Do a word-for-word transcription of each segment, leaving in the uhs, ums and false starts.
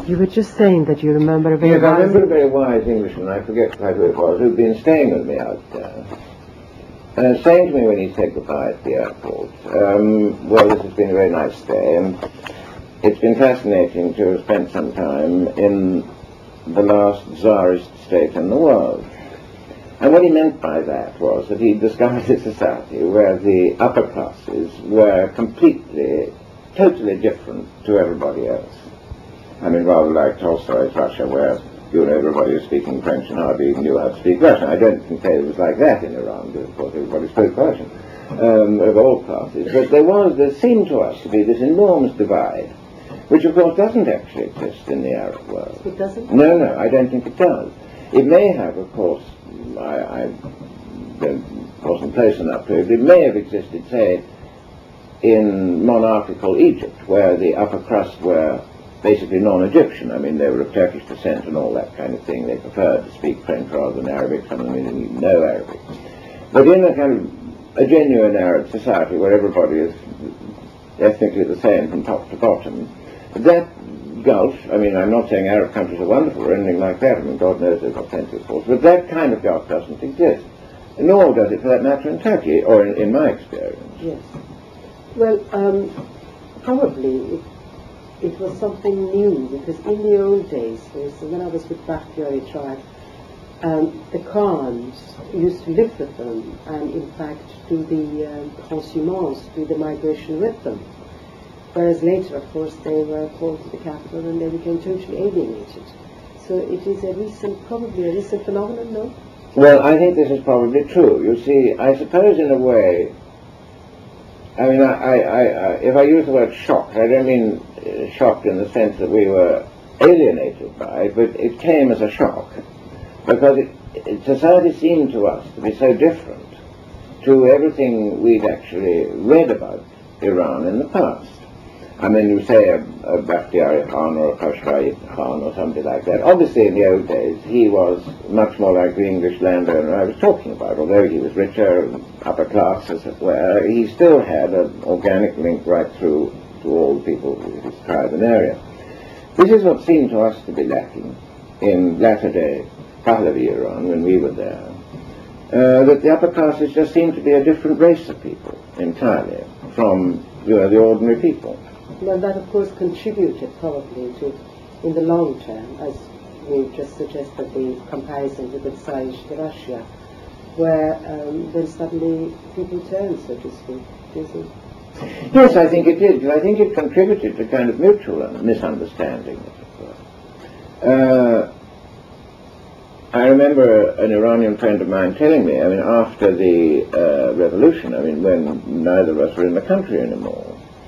You were just saying that you remember a very Yes, I wise... remember a very wise Englishman, I forget quite who it was, who'd been staying with me out there, uh, saying to me when he said goodbye at the airport, um, well, this has been a very nice stay, and it's been fascinating to have spent some time in the last Tsarist state in the world. And what he meant by that was that he discovered a society where the upper classes were completely, totally different to everybody else. I mean, rather like Tolstoy's Russia, where, you know, everybody was speaking French and hardly even knew how to speak Russian. I don't think it was like that in Iran, because of course everybody spoke Russian, um, of all classes. But there was, there seemed to us to be this enormous divide, which of course doesn't actually exist in the Arab world. It doesn't? No, no, I don't think it does. It may have, of course, I, I don't, wasn't close enough to it, but it may have existed, say, in monarchical Egypt, where the upper crust were basically non-Egyptian. I mean, they were of Turkish descent and all that kind of thing. They preferred to speak French rather than Arabic. Some of them didn't even know Arabic. But in a kind of a genuine Arab society where everybody is ethnically the same from top to bottom, that gulf, I mean, I'm not saying Arab countries are wonderful or anything like that. I mean, God knows they've got plenty of faults. But that kind of gulf doesn't exist. Nor does it, for that matter, in Turkey, or in, in my experience. Yes. Well, um, probably it, it was something new, because in the old days, for instance, when I was with Bakhtiari tribe, um, the Khans used to live with them and, in fact, do the um, transhumance, do the migration with them. Whereas later, of course, they were called to the capital and they became totally alienated. So it is a recent, probably a recent phenomenon, no? Well, I think this is probably true. You see, I suppose in a way, I mean, I, I, I, I, if I use the word shocked, I don't mean uh, shocked in the sense that we were alienated by it, but it came as a shock, because it, it, society seemed to us to be so different to everything we'd actually read about Iran in the past. I mean, you say a, a Bakhtiari Khan or a Khosrow Khan or something like that. Obviously, in the old days, he was much more like the English landowner I was talking about. Although he was richer, upper class, as it were, he still had an organic link right through to all the people of his tribe and area. This is what seemed to us to be lacking in latter-day Pahlavi Iran, when we were there. Uh, that the upper classes just seemed to be a different race of people entirely from, you know, the ordinary people. Well, that of course contributed probably to, in the long term, as we just suggested, the comparison with the Tsarist Russia, where um, then suddenly people turned, so to speak. Is it? Yes, I think it did. I think it contributed to kind of mutual misunderstanding, as it were. Uh, I remember an Iranian friend of mine telling me, I mean, after the uh, revolution, I mean, when neither of us were in the country anymore,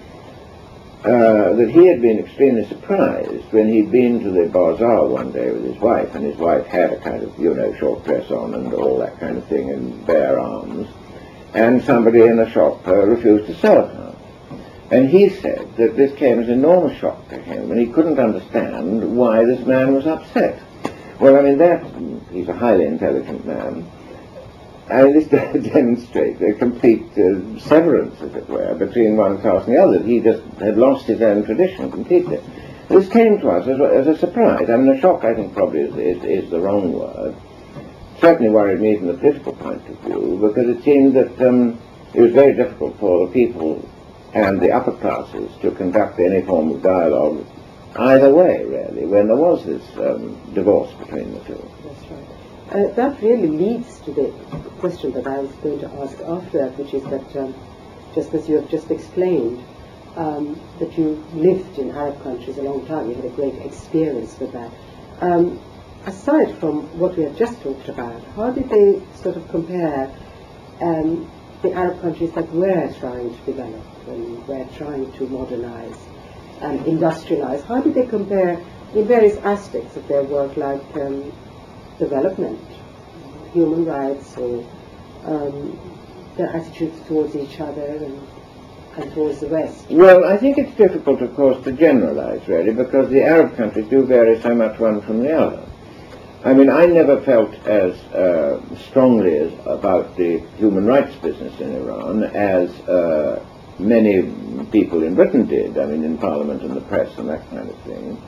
Uh, that he had been extremely surprised when he'd been to the bazaar one day with his wife, and his wife had a kind of, you know, short dress on and all that kind of thing, and bare arms, and somebody in the shop uh, refused to sell her. And he said that this came as an enormous shock to him, and he couldn't understand why this man was upset. Well, I mean, that, he's a highly intelligent man, and this demonstrates a complete uh, severance, as it were, between one class and the other. He just had lost his own tradition completely. This came to us as a, as a surprise. I mean, a shock, I think, probably is, is, is the wrong word. Certainly worried me from the political point of view, because it seemed that um, it was very difficult for the people and the upper classes to conduct any form of dialogue either way, really, when there was this um, divorce between the two. That's right. Uh, that really leads to the question that I was going to ask after that, which is that, um, just as you have just explained, um, that you lived in Arab countries a long time, you had a great experience with that. Um, aside from what we have just talked about, how did they sort of compare um, the Arab countries that were trying to develop and were trying to modernize and industrialize? How did they compare in various aspects of their work, like um, development, human rights, or um, their attitudes towards each other and, and towards the West? Well, I think it's difficult, of course, to generalize, really, because the Arab countries do vary so much one from the other. I mean, I never felt as uh, strongly as, about the human rights business in Iran as uh, many people in Britain did, I mean, in Parliament and the press and that kind of thing.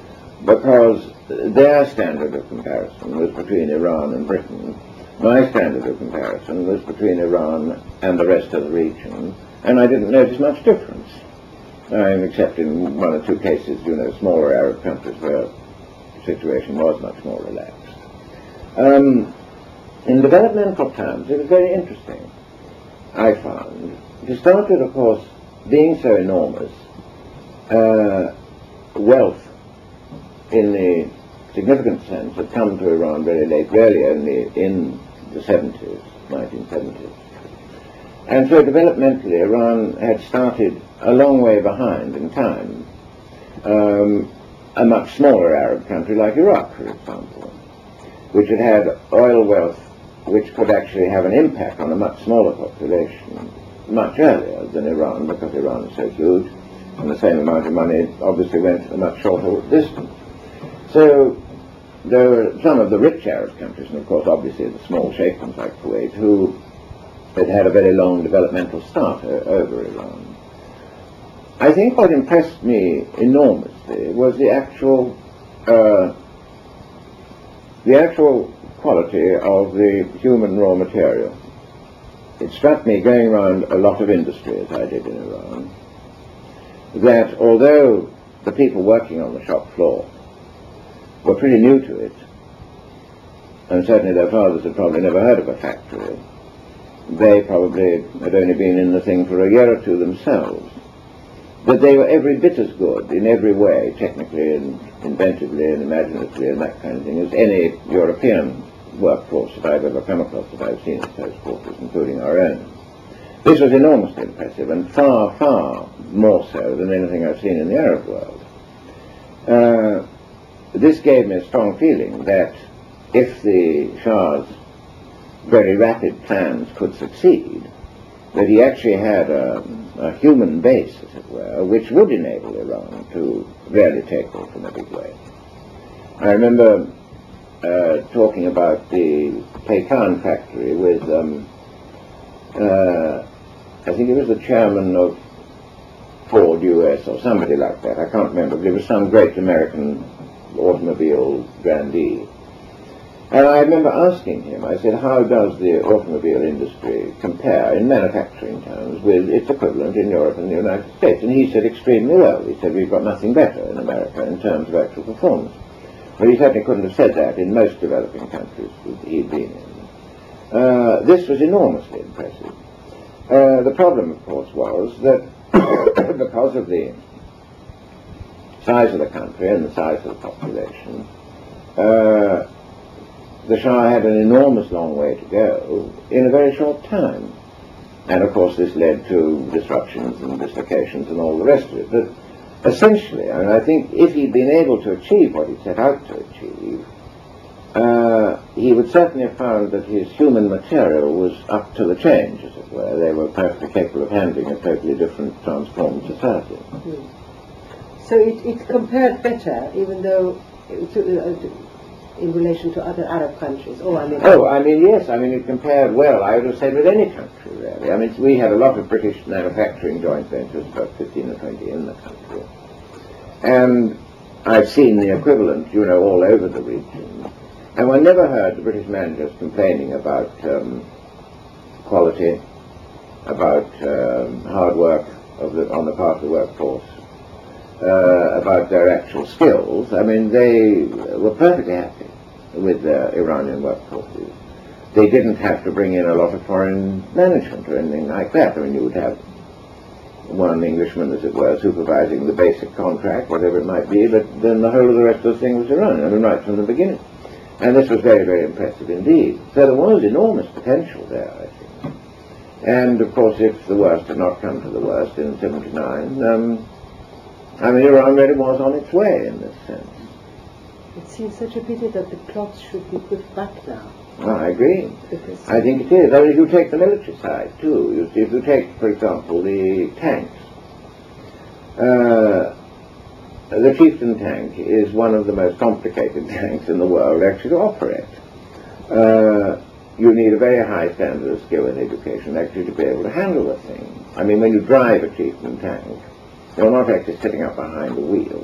because their standard of comparison was between Iran and Britain. My standard of comparison was between Iran and the rest of the region, and I didn't notice much difference. Um, except in one or two cases, you know, smaller Arab countries where the situation was much more relaxed. Um, in developmental terms, it was very interesting, I found. To start with, of course, being so enormous, uh, wealth in the significant sense had come to Iran very late, really only in the seventies, nineteen seventies. And so developmentally, Iran had started a long way behind in time um, a much smaller Arab country like Iraq, for example, which had had oil wealth which could actually have an impact on a much smaller population much earlier than Iran, because Iran is so huge, and the same amount of money obviously went a much shorter distance. So there were some of the rich Arab countries, and of course obviously the small sheikh ones like Kuwait, who had had a very long developmental start o- over Iran. I think what impressed me enormously was the actual uh, the actual quality of the human raw material. It struck me, going around a lot of industry as I did in Iran, that although the people working on the shop floor were pretty new to it, and certainly their fathers had probably never heard of a factory, they probably had only been in the thing for a year or two themselves, that they were every bit as good in every way, technically and inventively and imaginatively and that kind of thing, as any European workforce that I've ever come across that I've seen in close quarters, including our own. This was enormously impressive, and far, far more so than anything I've seen in the Arab world. Uh, this gave me a strong feeling that if the Shah's very rapid plans could succeed, that he actually had a, a human base, as it were, which would enable Iran to really take off in a big way. I remember uh, talking about the Taycan factory with, um, uh, I think it was the chairman of Ford U S or somebody like that, I can't remember, but it was some great American automobile grandee. And I remember asking him, I said, how does the automobile industry compare in manufacturing terms with its equivalent in Europe and the United States? And he said extremely well. He said, we've got nothing better in America in terms of actual performance. But he certainly couldn't have said that in most developing countries that he'd been in. Uh, this was enormously impressive. Uh, the problem, of course, was that because of the size of the country and the size of the population, uh, the Shah had an enormous long way to go in a very short time. And of course this led to disruptions and dislocations and all the rest of it. But essentially, I mean, I think if he'd been able to achieve what he set out to achieve, uh, he would certainly have found that his human material was up to the change, as it were. They were perfectly capable of handling a totally different, transformed society. Mm. So it, it compared better, even though it, uh, in relation to other Arab countries. Oh, I mean... Oh, I mean, yes, I mean, it compared well, I would have said, with any country, really. I mean, we have a lot of British manufacturing joint ventures, about fifteen or twenty in the country. And I've seen the equivalent, you know, all over the region. And I never heard the British managers complaining about um, quality, about um, hard work of the, on the part of the workforce, uh, about their actual skills. I mean, they were perfectly happy with their Iranian workforces. They didn't have to bring in a lot of foreign management or anything like that. I mean, you would have one Englishman, as it were, supervising the basic contract, whatever it might be, but then the whole of the rest of the thing was Iran, I mean, right from the beginning. And this was very, very impressive indeed. So there was enormous potential there, I think. And, of course, if the worst had not come to the worst in seventy-nine, um, I mean, Iran really was on its way in this sense. It seems such a pity that the clocks should be put back now. Oh, I agree. Because I think it is. I mean, if you take the military side, too, you see, if you take, for example, the tanks, uh, the Chieftain tank is one of the most complicated tanks in the world actually to operate. Uh, you need a very high standard of skill and education actually to be able to handle the thing. I mean, when you drive a Chieftain tank, you're not actually sitting up behind the wheel.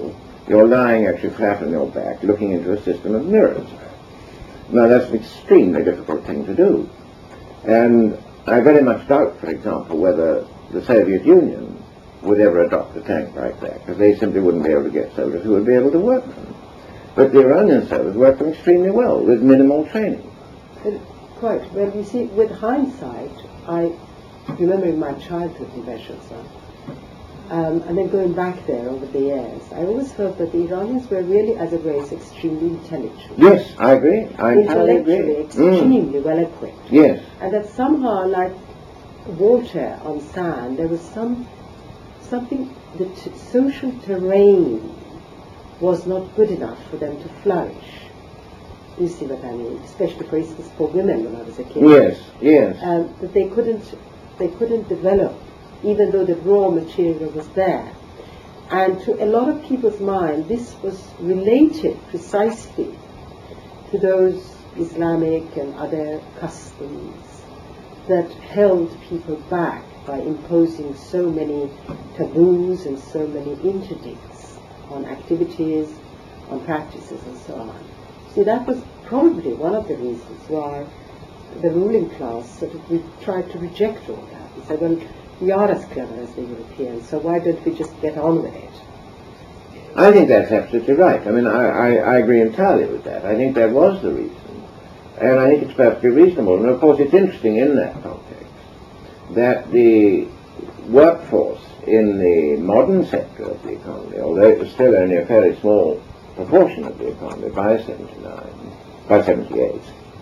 You're lying actually flat on your back, looking into a system of mirrors. Now, that's an extremely difficult thing to do. And I very much doubt, for example, whether the Soviet Union would ever adopt a tank like that, because they simply wouldn't be able to get soldiers who would be able to work them. But the Iranian soldiers worked them extremely well, with minimal training. Well, quite. Well, you see, with hindsight, I remember in my childhood in Beshazan, um, and then going back there over the years, I always felt that the Iranians were really, as a race, extremely intelligent. Yes, I agree. I entirely agree. Intellectually, extremely Mm. well equipped. Yes. And that somehow, like water on sand, there was some something, the t- social terrain was not good enough for them to flourish. You see what I mean? Especially, for instance, for women when I was a kid. Yes, yes. Um, that they couldn't, they couldn't develop, even though the raw material was there. And to a lot of people's mind, this was related precisely to those Islamic and other customs that held people back by imposing so many taboos and so many interdicts on activities, on practices and so on. See, that was probably one of the reasons why the ruling class sort of re- tried to reject all that. They said, well, we are as clever as the Europeans, so why don't we just get on with it? I think that's absolutely right. I mean, I, I, I agree entirely with that. I think that was the reason. And I think it's perfectly reasonable. And of course, it's interesting in that context that the workforce in the modern sector of the economy, although it was still only a fairly small proportion of the economy by seventy-nine, by seventy-eight,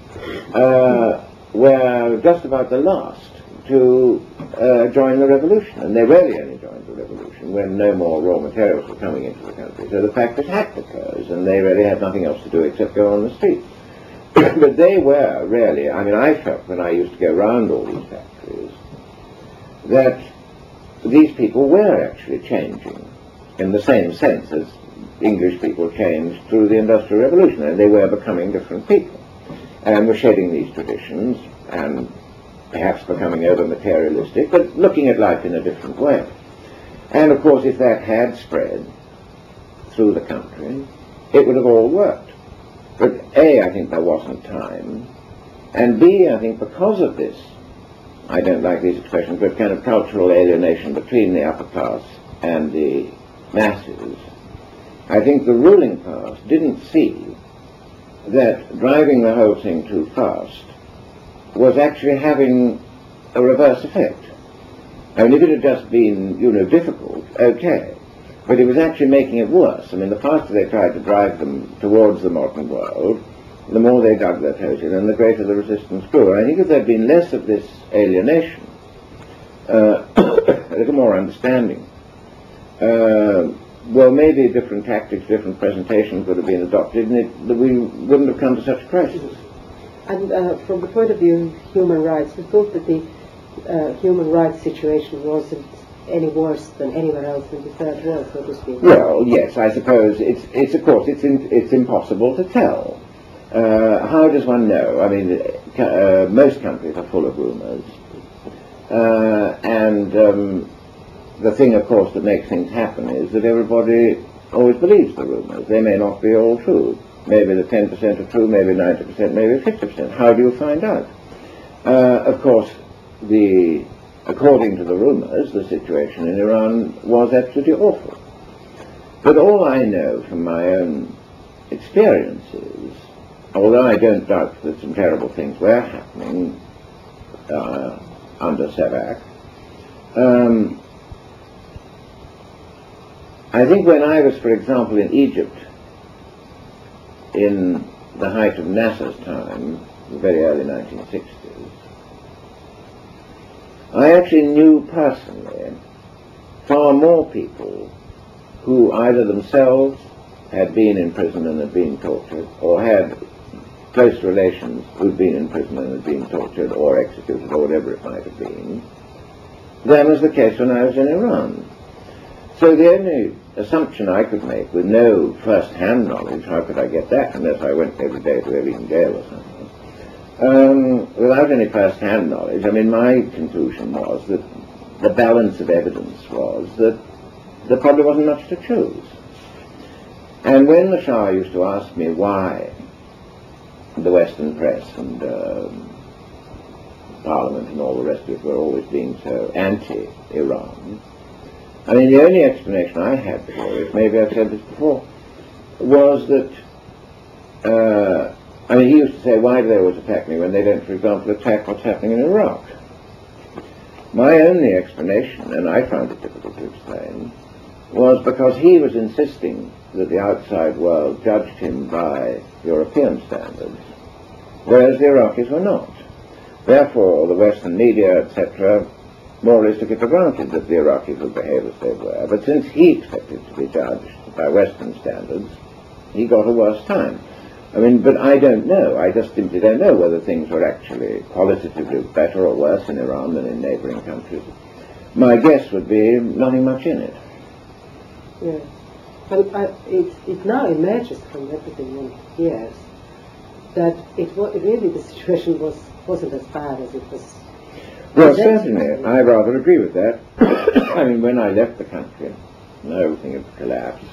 uh, were just about the last to uh, join the revolution. And they really only joined the revolution when no more raw materials were coming into the country. So the fact that hacked occurs, and they really had nothing else to do except go on the streets. But they were really, I mean, I felt when I used to go around all these factories that these people were actually changing in the same sense as English people changed through the Industrial Revolution, and they were becoming different people and were shedding these traditions and perhaps becoming over-materialistic, but looking at life in a different way. And of course, if that had spread through the country, it would have all worked. But A, I think there wasn't time, and B, I think because of this, I don't like these expressions, but kind of cultural alienation between the upper class and the masses, I think the ruling class didn't see that driving the whole thing too fast was actually having a reverse effect. I mean, if it had just been, you know, difficult, okay, but it was actually making it worse. I mean, the faster they tried to drive them towards the modern world, the more they dug their toes in, and the greater the resistance grew. And I think if there had been less of this alienation, uh, a little more understanding, uh, well, maybe different tactics, different presentations would have been adopted, and it, we wouldn't have come to such a crisis. And uh, from the point of view of human rights, we thought that the uh, human rights situation wasn't any worse than anywhere else in the third world, so to speak. Well, yes, I suppose it's, it's of course, it's in, it's impossible to tell. Uh, how does one know? I mean, uh, most countries are full of rumours, uh, and um, the thing, of course, that makes things happen is that everybody always believes the rumours. They may not be all true. Maybe the ten percent are true, maybe ninety percent, maybe fifty percent. How do you find out? Uh, of course, the according to the rumours, the situation in Iran was absolutely awful. But all I know from my own experiences, although I don't doubt that some terrible things were happening uh, under Savak, um, I think when I was, for example, in Egypt, in the height of Nasser's time, the very early nineteen sixties, I actually knew personally far more people who either themselves had been in prison and had been tortured, or had close relations who'd been in prison and had been tortured or executed or whatever it might have been, than was the case when I was in Iran. So the only assumption I could make, with no first-hand knowledge, how could I get that unless I went every day to Ealing Jail or something, um, without any first-hand knowledge, I mean, my conclusion was that the balance of evidence was that there probably wasn't much to choose. And when the Shah used to ask me why the Western press and um, Parliament and all the rest of it were always being so anti-Iran, I mean, the only explanation I had for it, maybe I've said this before, was that, uh, I mean, he used to say, why do they always attack me when they don't, for example, attack what's happening in Iraq? My only explanation, and I found it difficult to explain, was because he was insisting that the outside world judged him by European standards, whereas the Iraqis were not. Therefore, the Western media, et cetera, more or less took it for granted that the Iraqis would behave as they were. But since he expected to be judged by Western standards, he got a worse time. I mean, but I don't know. I just simply don't know whether things were actually qualitatively better or worse in Iran than in neighboring countries. My guess would be nothing much in it. Yeah. Well, I, it, it now emerges from everything one hears that it, wa- really the situation was, wasn't as bad as it was. Well, certainly. I rather agree with that. I mean, when I left the country, and everything had collapsed,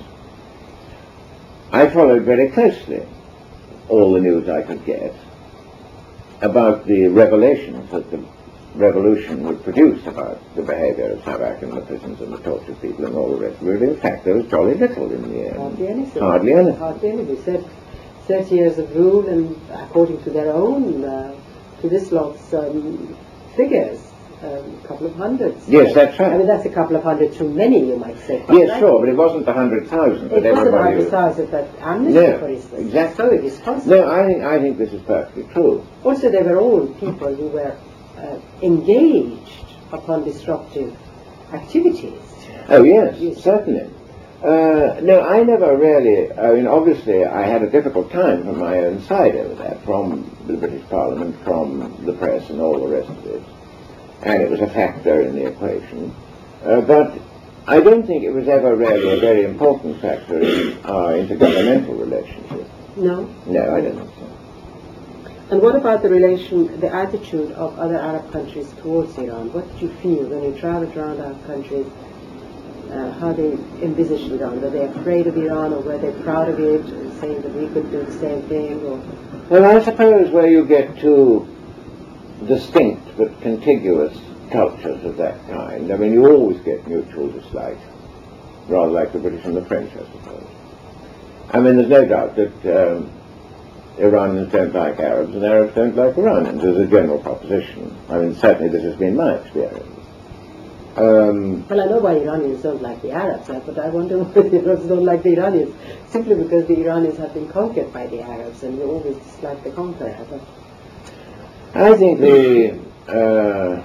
I followed very closely all the news I could get about the revelations that the revolution would produce about the behavior of Savak in the prisons and the tortured people and all the rest of it. In fact, there was jolly little in the end. Hardly anything. Hardly anything. Hardly anything. They said thirty years of rule, and according to their own, uh, to this lot's um, figures, a um, couple of hundreds. Yes, that's right. I mean, that's a couple of hundred too many, you might say. Yes, right? Sure, but it wasn't the hundred thousand that everybody... It wasn't the hundred thousand that Amnesty, no, for instance. Exactly. So irresponsible. No, I think, I think this is perfectly true. Also, they were all people who were uh, engaged upon disruptive activities. Oh, yes, yes. Certainly. Uh, no, I never really, I mean, obviously I had a difficult time from my own side over that, from the British Parliament, from the press and all the rest of it. And it was a factor in the equation. Uh, but I don't think it was ever really a very important factor in our intergovernmental relationship. No? No, I don't think so. And what about the relation, the attitude of other Arab countries towards Iran? What did you feel when you traveled around Arab countries? Uh, how they envisaged Iran? Were they afraid of Iran, or were they proud of it, and saying that we could do the same thing? Or? Well, I suppose where you get two distinct but contiguous cultures of that kind, I mean, you always get mutual dislike, rather like the British and the French, I suppose. I mean, there's no doubt that um, Iranians don't like Arabs and Arabs don't like Iranians as a general proposition. I mean, certainly this has been my experience. Um, well, I know why Iranians don't like the Arabs, but I wonder why the Arabs don't like the Iranians. Simply because the Iranians have been conquered by the Arabs, and you always dislike the conqueror. But I think the, uh,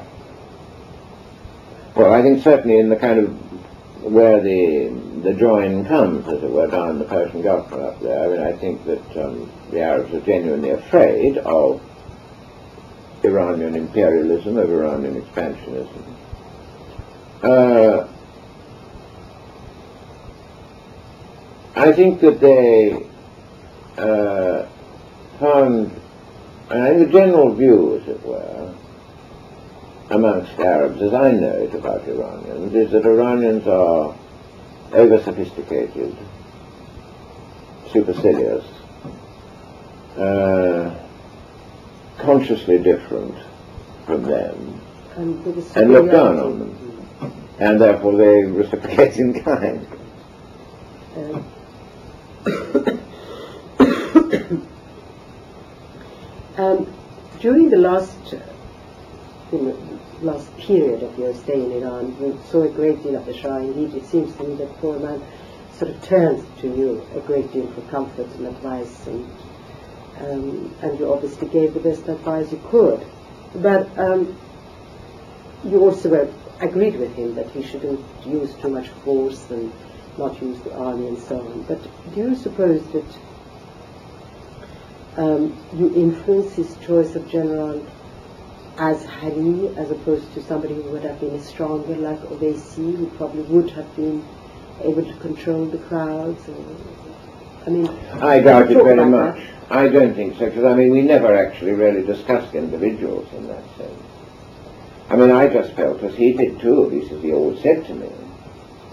well, I think certainly in the kind of where the the join comes, as it were, down the Persian Gulf up there, I mean, I think that um, the Arabs are genuinely afraid of Iranian imperialism, of Iranian expansionism. Uh, I think that they uh, found, and I think the general view, as it were, amongst Arabs, as I know it about Iranians, is that Iranians are over-sophisticated, supercilious, uh, consciously different from them, and, and look down on them. And therefore they reciprocate in kind. Uh, um, during the last, you know, last period of your stay in Iran, you saw a great deal of the Shah. Indeed, it seems to me that poor man sort of turned to you a great deal for comfort and advice, and um, and you obviously gave the best advice you could. But um, you also were agreed with him that he shouldn't use too much force and not use the army and so on. But do you suppose that um, you influenced his choice of general as Hari, as opposed to somebody who would have been stronger, like Owaisi, who probably would have been able to control the crowds? Or, I mean, I doubt it very much. That? I don't think so, because I mean, we never actually really discussed individuals in that sense. I mean, I just felt, as he did too, at least as he always said to me,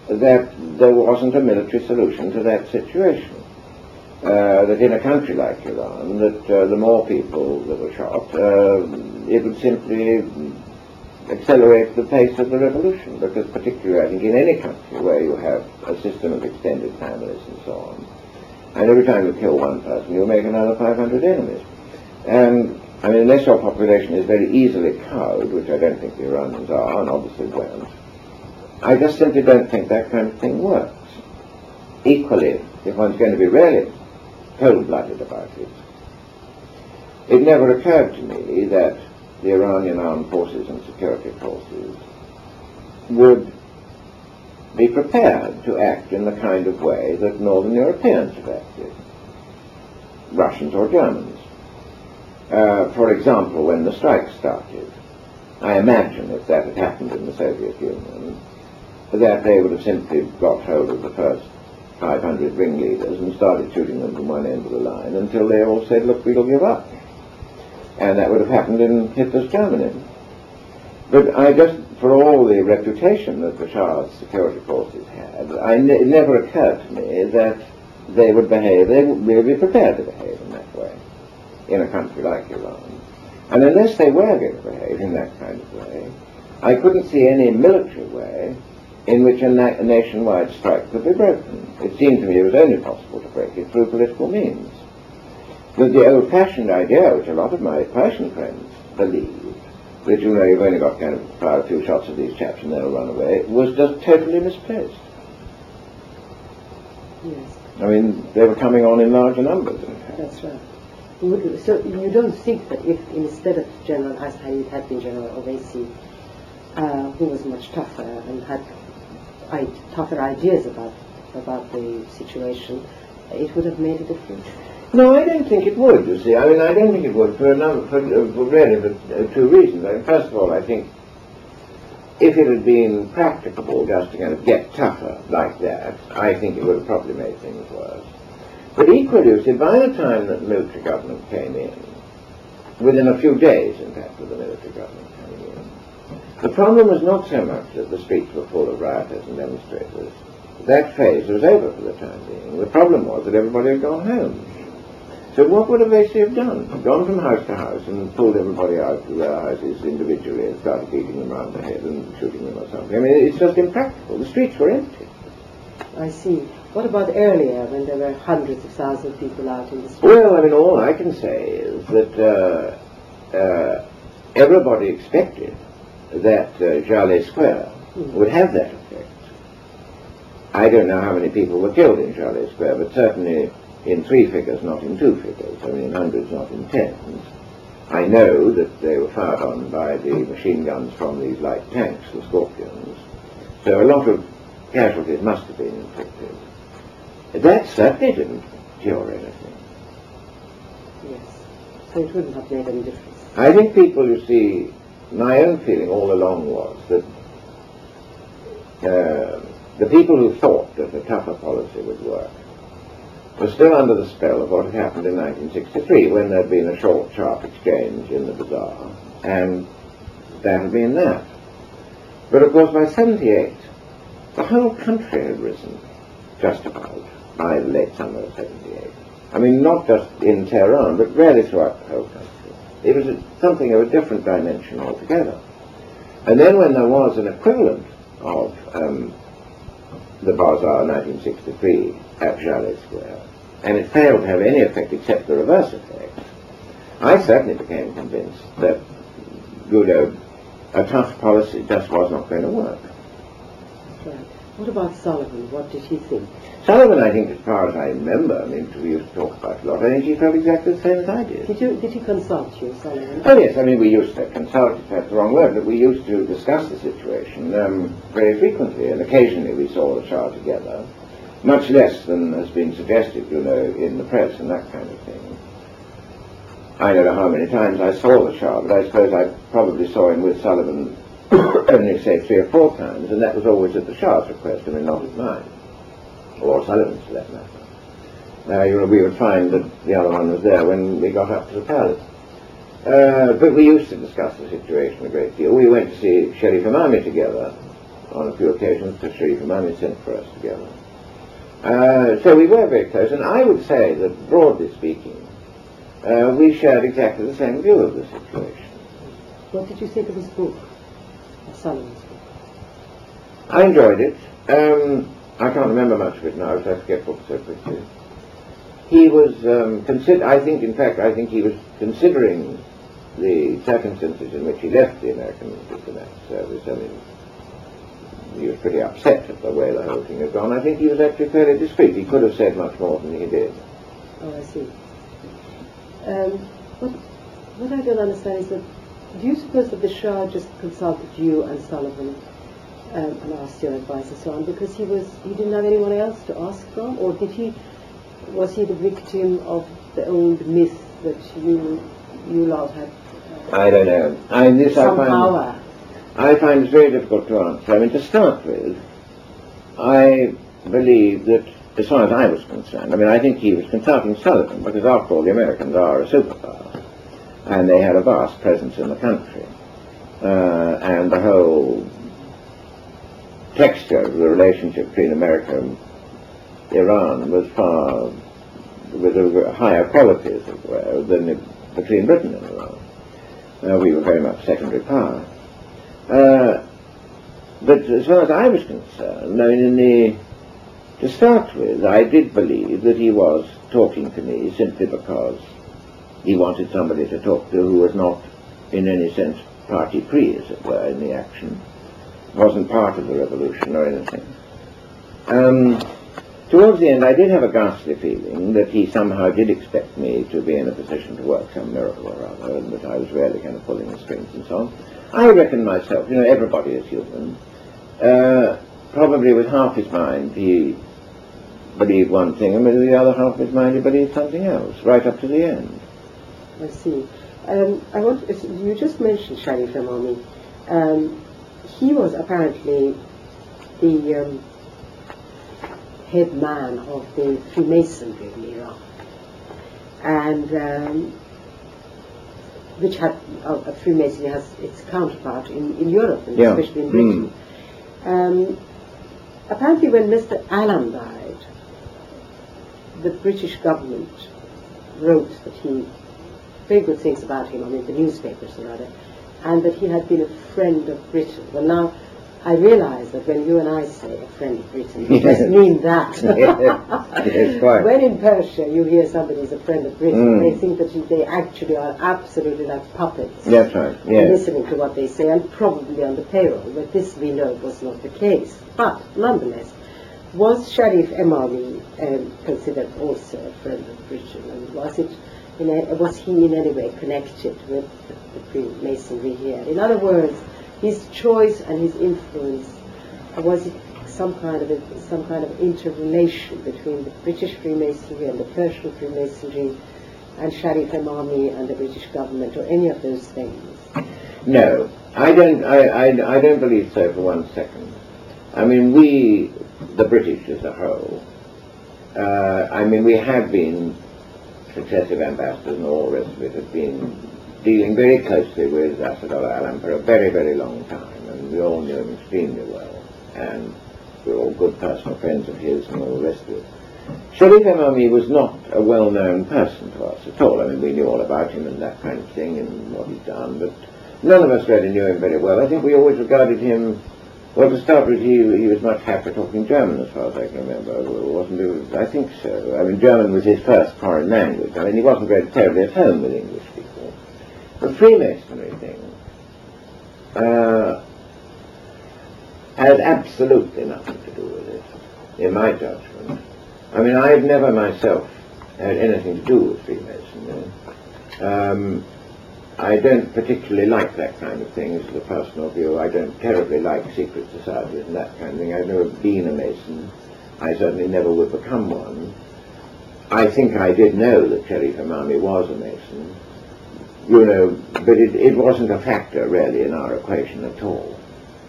that there wasn't a military solution to that situation. Uh, that in a country like Iran, that uh, the more people that were shot, uh, it would simply accelerate the pace of the revolution, because particularly I think in any country where you have a system of extended families and so on, and every time you kill one person you make another five hundred enemies. And I mean, unless your population is very easily cowed, which I don't think the Iranians are, and obviously won't, I just simply don't think that kind of thing works. Equally, if one's going to be really cold-blooded about it, it never occurred to me that the Iranian armed forces and security forces would be prepared to act in the kind of way that Northern Europeans have acted, Russians or Germans. Uh, for example, when the strike started, I imagine if that had happened in the Soviet Union, that they would have simply got hold of the first five hundred ringleaders and started shooting them from one end of the line until they all said, look, we'll give up. And that would have happened in Hitler's Germany. But I just, for all the reputation that the Shah's security forces had, I ne- it never occurred to me that they would behave, they would really be prepared to behave in that way in a country like Iran. And unless they were going to behave in that kind of way, I couldn't see any military way in which a, na- a nationwide strike could be broken. It seemed to me it was only possible to break it through political means. That the old-fashioned idea, which a lot of my Persian friends believed, that, you know, you've only got kind of fire a few shots of these chaps and they'll run away, was just totally misplaced. Yes. I mean, they were coming on in larger numbers, in fact. That's right. Would- So you don't think that if instead of General Asad it had been General Owaisi, uh, who was much tougher and had I- tougher ideas about about the situation, it would have made a difference? No, I don't think it would, you see. I mean, I don't think it would for a number, for, uh, for really for, uh, two reasons. I mean, first of all, I think if it had been practicable just to kind of get tougher like that, I think it would have probably made things worse. But equally, you see, by the time that the military government came in, within a few days, in fact, of the military government coming in, the problem was not so much that the streets were full of rioters and demonstrators. That phase was over for the time being. The problem was that everybody had gone home. So what would Owaisi have done? Gone from house to house and pulled everybody out to their houses individually and started beating them round the head and shooting them or something. I mean, it's just impractical. The streets were empty. I see. What about earlier, when there were hundreds of thousands of people out in the streets? Well, I mean, all I can say is that uh, uh, everybody expected that uh, Jaleh Square mm. would have that effect. I don't know how many people were killed in Jaleh Square, but certainly in three figures, not in two figures. I mean, in hundreds, not in tens. I know that they were fired on by the machine guns from these light tanks, the Scorpions. So a lot of casualties must have been inflicted. That certainly didn't cure anything. Yes. So it wouldn't have made any difference. I think people, you see, my own feeling all along was that uh, the people who thought that a tougher policy would work were still under the spell of what had happened in nineteen sixty-three, when there had been a short, sharp exchange in the bazaar, and that had been that. But of course by seventy-eight, the whole country had risen, just about, by the late summer of seventy-eight. I mean, not just in Tehran, but really throughout the whole country. It was a, something of a different dimension altogether. And then when there was an equivalent of um, the bazaar nineteen sixty-three at Jaleh Square, and it failed to have any effect except the reverse effect, I certainly became convinced that, you know, a tough policy just was not going to work. Right. What about Sullivan? What did he think? Sullivan, I think, as far as I remember, I mean, we used to talk about it a lot, I think he felt exactly the same as I did. Did you, did he consult you, Sullivan? Oh yes, I mean, we used to consult, that's the wrong word, but we used to discuss the situation um, very frequently, and occasionally we saw the Shah together, much less than has been suggested, you know, in the press and that kind of thing. I don't know how many times I saw the Shah, but I suppose I probably saw him with Sullivan only, say, three or four times, and that was always at the Shah's request, I mean, not at mine, or Sullivan's for that matter. Now, you know, we would find that the other one was there when we got up to the palace. Uh, but we used to discuss the situation a great deal. We went to see Sharif Imami together on a few occasions, to Sharif Imami sent for us together. Uh, so we were very close, and I would say that, broadly speaking, uh, we shared exactly the same view of the situation. What did you think of his book, Sullivan's book? I enjoyed it. Um, I can't remember much of it now, because I forget books so quickly. He was, um, consider- I think, in fact, I think he was considering the circumstances in which he left the American diplomatic service. I mean, he was pretty upset at the way the whole thing had gone. I think he was actually fairly discreet. He could have said much more than he did. Oh, I see. Um, what, what I don't understand is that, do you suppose that the Shah just consulted you and Sullivan um, and asked your advice and so on because he was he didn't have anyone else to ask from, or did he was he the victim of the old myth that you you lot had? Uh, I don't know. I, this some I find, power. I find it very difficult to answer. I mean, to start with, I believe that, as far as I was concerned, I mean, I think he was consulting Sullivan because, after all, the Americans are a superpower, and they had a vast presence in the country, uh, and the whole texture of the relationship between America and Iran was far, with a higher quality, as it were, than it, between Britain and Iran. Uh, we were very much secondary power. Uh, but as far as I was concerned, I mean, in the, to start with, I did believe that he was talking to me simply because he wanted somebody to talk to who was not, in any sense, party pre, as it were, in the action, wasn't part of the revolution or anything. Um, towards the end, I did have a ghastly feeling that he somehow did expect me to be in a position to work some miracle or other, and that I was really kind of pulling the strings and so on. I reckon myself, you know, everybody is human. Uh, probably with half his mind he believed one thing, and with the other half of his mind he believed something else, right up to the end. I see. Um, I want. You just mentioned Sharif Imami. Um, he was apparently the um, head man of the Freemasonry in Iran, and um, which had uh, Freemasonry has its counterpart in, in Europe, and yeah. especially in Britain. Mm. Um, apparently, when Mister Alam died, the British government wrote that he, very good things about him, I mean the newspapers rather, and that he had been a friend of Britain. Well, now I realize that when you and I say a friend of Britain, it doesn't mean that. Yes, quite. When in Persia you hear somebody is a friend of Britain, Mm. they think that they actually are absolutely like puppets. That's right, yes. Listening to what they say, and probably on the payroll, but this we know was not the case. But nonetheless, was Sharif Imami um, considered also a friend of Britain, and was it in a, was he in any way connected with the, the Freemasonry here? In other words, his choice and his influence, was it some kind of a, some kind of interrelation between the British Freemasonry and the Persian Freemasonry and Sharif Imami and the British government, or any of those things? No, I don't. I, I, I don't believe so for one second. I mean, we, the British as a whole, uh, I mean, we have been successive ambassadors and all the rest of it have been dealing very closely with Asadullah Alam for a very, very long time, and we all knew him extremely well, and we were all good personal friends of his and all the rest of it. Sharif Imami was not a well-known person to us at all. I mean, we knew all about him and that kind of thing and what he'd done, but none of us really knew him very well. I think we always regarded him, well, to start with, he, he was much happier talking German, as far as I can remember, wasn't he? I think so. I mean, German was his first foreign language. I mean, he wasn't very terribly at home with English people. The Freemasonry thing uh, has absolutely nothing to do with it, in my judgment. I mean, I've never myself had anything to do with Freemasonry. Um, I don't particularly like that kind of thing as a personal view. I don't terribly like secret societies and that kind of thing. I've never been a Mason. I certainly never would become one. I think I did know that Sharif Imami was a Mason, you know, but it, it wasn't a factor really in our equation at all.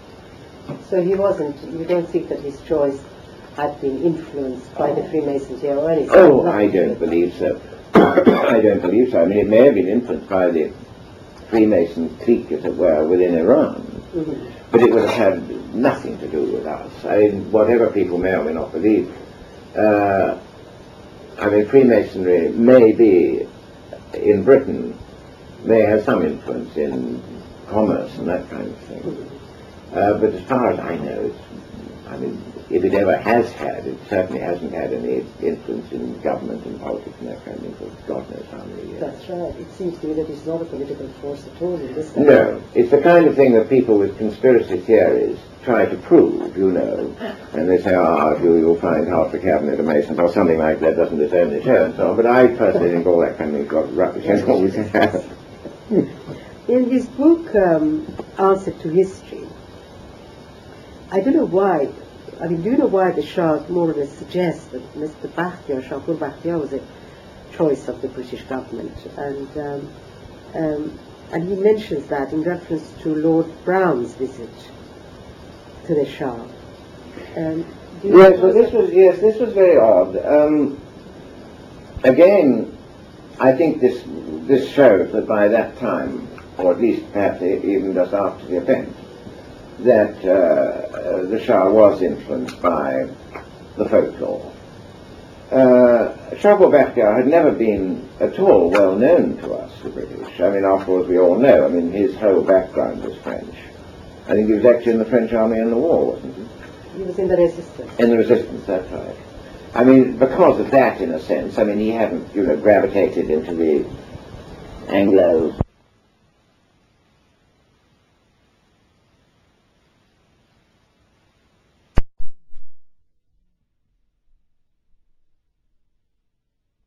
So he wasn't, you don't think that his choice had been influenced by the Freemasons here or anything? Oh, I don't believe so. I don't believe so. I mean, it may have been influenced by the Freemason clique, as it were, within Iran. Mm-hmm. But it would have had nothing to do with us. I mean, whatever people may or may not believe, uh, I mean, Freemasonry may be, in Britain, may have some influence in commerce and that kind of thing. Mm-hmm. uh, but as far as I know, it's, I mean, if it ever has had, it certainly hasn't had any influence in government and politics and that kind of thing for God knows how many years. That's right. It seems to me that it's not a political force at all in this country. No, it's the kind of thing that people with conspiracy theories try to prove, you know, and they say, ah, oh, you, you'll find half the cabinet of Masons or something like that, doesn't it only show and so on. But I personally think all that kind of thing's got rubbish and always has. In his book, um, Answer to History, I don't know why, I mean, do you know why the Shah more or less suggests that Mister Bakhtiar, Shahpur Bakhtiar, was a choice of the British government? And um, um, and he mentions that in reference to Lord Brown's visit to the Shah. Um, do you yes, well, this was yes, this was very odd. Um, again, I think this this shows that by that time, or at least perhaps even just after the event, that uh, the Shah was influenced by the folklore. Uh, Shahpur Bakhtiar had never been at all well known to us, the British. I mean, after all, as we all know, I mean, his whole background was French. I think he was actually in the French army in the war, wasn't he? He was in the resistance. In the resistance, that's right. I mean, because of that, in a sense, I mean, he hadn't, you know, gravitated into the Anglo